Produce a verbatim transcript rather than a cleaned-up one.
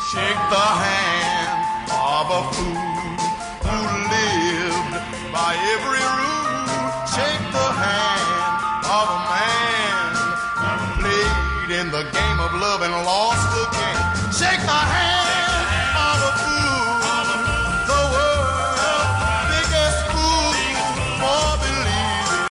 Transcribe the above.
Shake the hand of a fool who lived by every rule. Shake the hand of a man who played in the game of love and lost again.